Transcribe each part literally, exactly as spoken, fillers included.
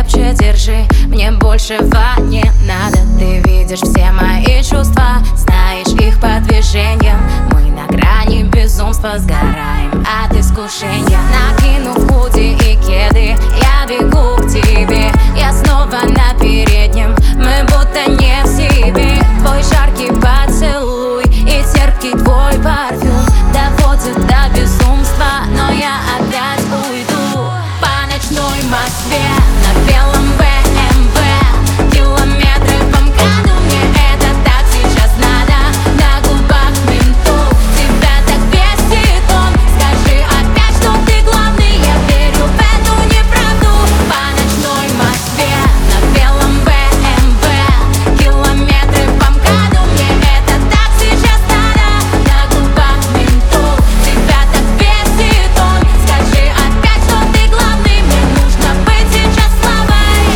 крепче держи, мне большего не надо. Ты видишь все мои чувства, знаешь их по движениям. Мы на грани безумства сгораем от искушения. Накинув худи и кеды, я бегу к тебе. Я снова на переднем, мы будто не в себе. Твой жаркий поцелуй и терпкий твой парфюм доводят до безумства, но я опять уйду по ночной Москве на белом бэ эм вэ. Километры по МКАДу, мне это так сейчас надо. На губах менту, тебя так бесит он. Скажи опять, что ты главный, я верю в эту неправду. По ночной Москве на белом бэ эм вэ. Километры по МКАДу, мне это так сейчас надо. На губах менту, тебя так бесит он. Скажи опять, что ты главный, мне нужно быть сейчас слабой.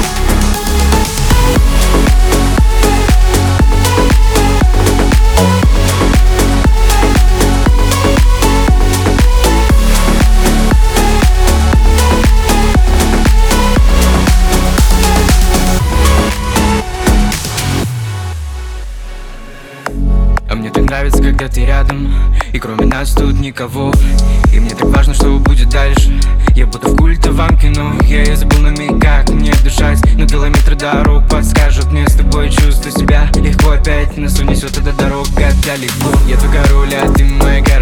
А мне так нравится, когда ты рядом, и кроме нас тут никого. И мне так важно, что будет дальше. Я будто в культовом кино. Я и забыл на миг, как мне дышать. Но километры дорог подскажут мне с тобой. Чувствую себя легко, опять нас унесет эта дорога далеко. Я твой король, а ты моя